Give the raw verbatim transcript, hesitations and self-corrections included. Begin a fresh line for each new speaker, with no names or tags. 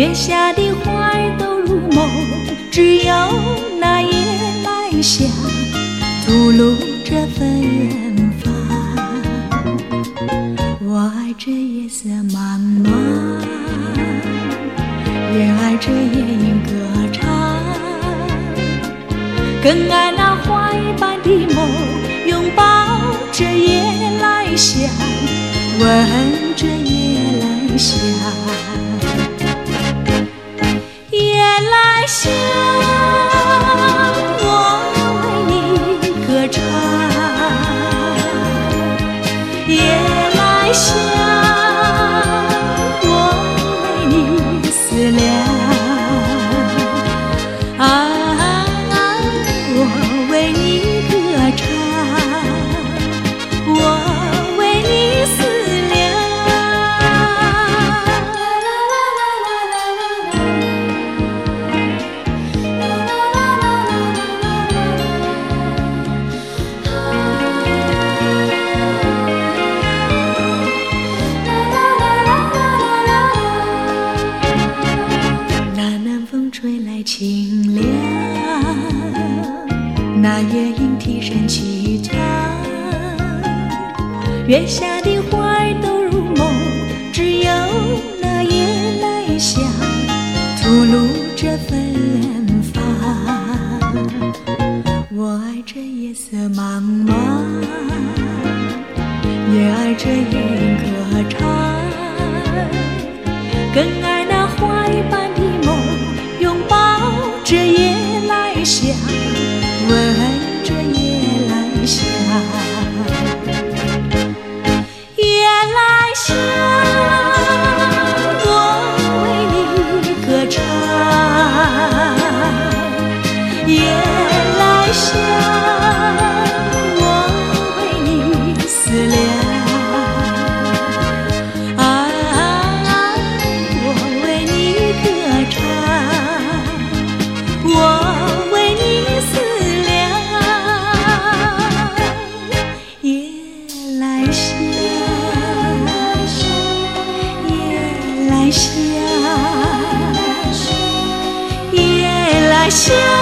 月下的花儿都入梦，只有那夜来香吐露着芬芳。我爱这夜色茫茫，也爱这夜莺歌唱，更爱那花一般的梦，拥抱着夜来香，吻着夜来香。夜来香，我为你歌唱。夜来香，我为你思量。啊，我为你歌唱，我为你思量。吹来清凉，那夜莺啼声齐唱，月下的花儿都入梦，只有那夜来香吐露着芬芳。我爱这夜色茫茫，也爱这夜莺歌唱，更爱那花一般的梦，拥抱着夜来香，吻着夜来香。夜来香，我为你歌唱。夜来香，我为你思量。夜来香，夜来香。